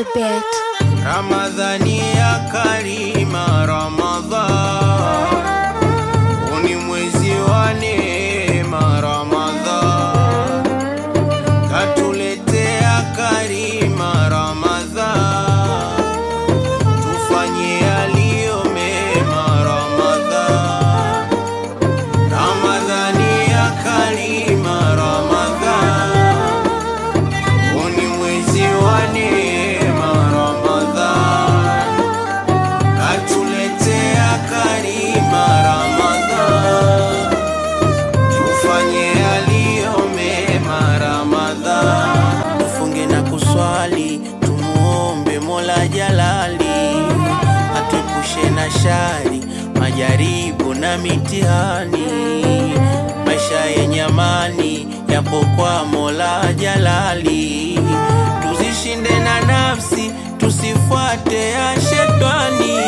bit. Ramadhani ya karima, Ramadhan uni mwezi wa neema, Ramadhan katuletea karima, Ramadhan tufanye yaliyo mema, Ramadhan. Ramadhani ya karima, Ramadhan uni mwezi wa neema, Ramadhan katuletea karima, Ramadhan tufanye yaliyo mema, Ramadhan. Tufunge na kuswali, tumuombe Mola Jalali atuepushe na shari, majaribu na mitihani. Maisha yenye amani yapo kwa Mola Jalali, tuzishinde na nafsi, tusifuate ya shetani.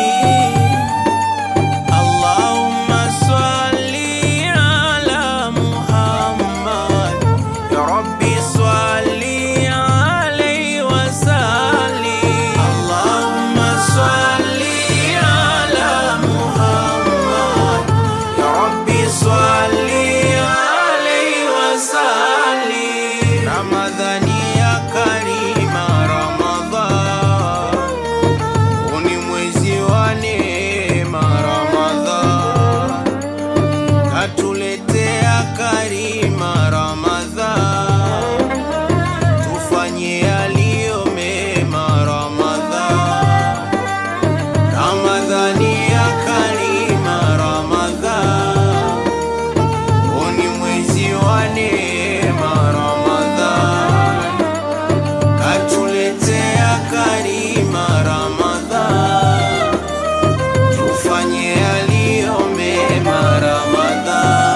Allahumma swalli ala Muhammad, ya Rabbi swalli alayhi wa sallim. Allahumma swalli ala Muhammad, ya Rabbi swalli alayhi wa sallim. Ramadhani ya karima, Ramadhan uni mwezi wa neema, Ramadhan katuletea karima, Ramadhan tufanye yaliyo mema, Ramadhan. Ramadhani ya karima, Ramadhan uni mwezi wa neema, Ramadhan katuletea karima, Ramadhan tufanye yaliyo mema, Ramadhan.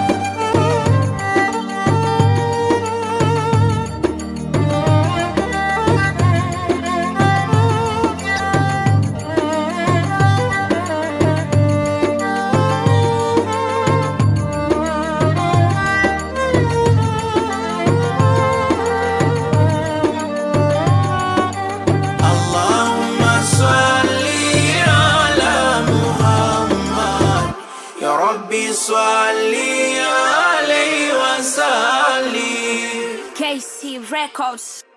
Allahumma salli ala Muhammad, ya Rabbi salli alayhi wa sallim. KC Records.